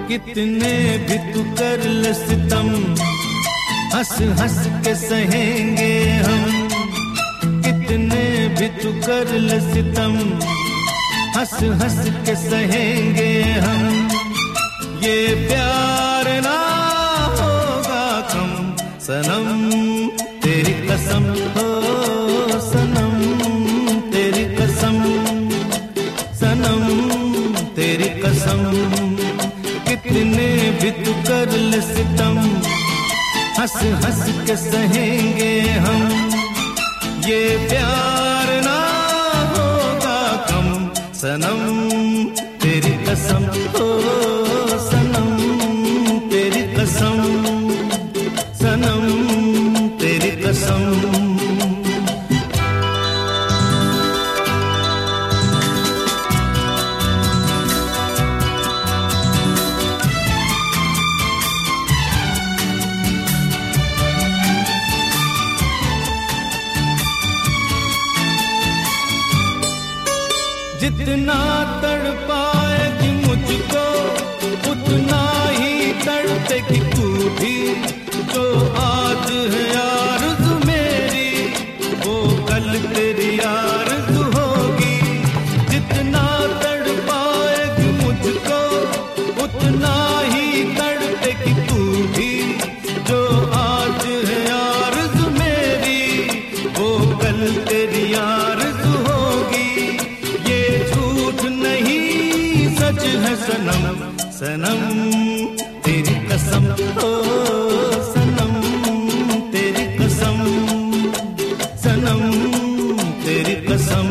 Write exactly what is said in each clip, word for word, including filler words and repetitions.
कितने भी तू कर ले सितम, हंस हंस के सहेंगे हम। कितने भी तू कर ले सितम, हंस हंस के सहेंगे हम। ये प्यार ना होगा कम सनम, तेरी कसम हो सनम, तेरी कसम सनम, तेरी कसम। कितने भी तू कर ले सितम, हंस हंस के सहेंगे हम। ये प्यार ना होगा कम सनम, तेरी कसम हो सनम, तेरी कसम सनम, तेरी कसम। जितना तड़पाएगी मुझको उतना ही तड़पेगी तू भी। जो आज है आरज़ू मेरी वो कल तेरी आरज़ू होगी। जितना तड़पाएगी मुझको उतना ही तड़पेगी तू भी। जो आज है आरज़ू मेरी वो कल तेरी आरज़ू होगी। सच है सनम सनम, तेरी कसम ओ सनम, तेरी कसम सनम, तेरी कसम।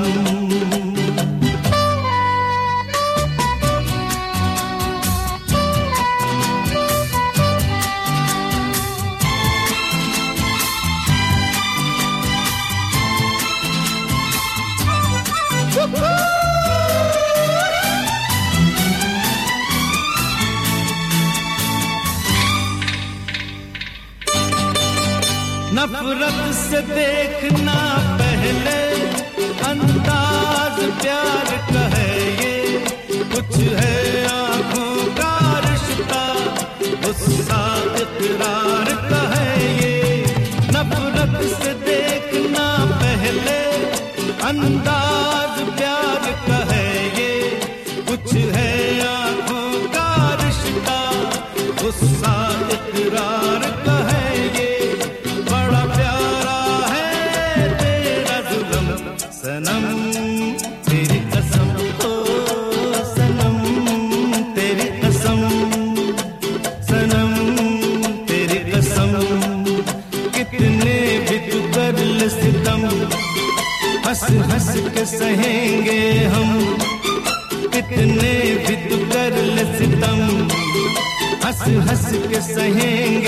नफरत से देखना पहले अंदाज प्यार का है ये। कुछ है आँखों का रिश्ता गुस्सा इकरार का है ये। नफरत से देखना पहले अंदाज प्यार का है ये। कुछ है आँखों का रिश्ता गुस्सा इकरार का है ये। सनम तेरी कसम ओ सनम, तेरी कसम सनम, तेरी कसम। कितने भी तू कर ले सितम, हंस हंस के सहेंगे हम। कितने भी तू कर ले सितम, हंस हंस के सहेंगे